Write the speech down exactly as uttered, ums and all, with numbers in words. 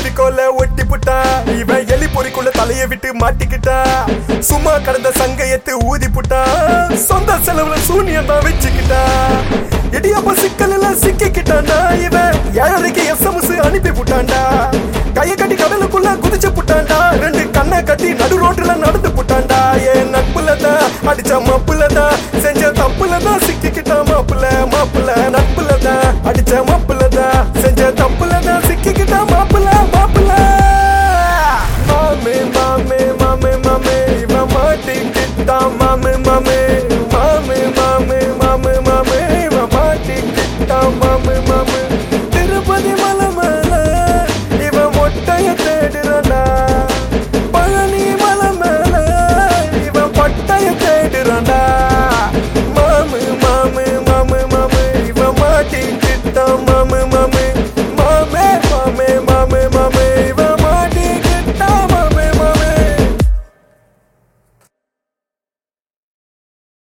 பெவிகோல ஒட்டி புட்டா இவன் எலி பொறிக்குள்ள தலைய விட்டு மாட்டிக்கிட்டா சும்மா கடந்த சங்கையத்து ஊதி புட்டா சொந்த செலவுல சூனியம் தான் வச்சுக்கிட்டா இடியப்ப சிக்கல் எல்லாம் சிக்கிக்கிட்டான்டா இவன் ஏழரைக்கு எஸ்எம்எஸ் அனுப்பி புட்டான்டா கைய கட்டி கடலுக்குள்ள குதிச்சு புட்டான்டா ரெண்டு கண்ணை கட்டி நடு ரோட்டுல நடந்து புட்டான்டா ஏன் நட்புலதான் அடிச்ச மப்புலதான் செஞ்ச தப்புலதான் சிக்கிக்கிட்டான் மாப்புல மாப்புல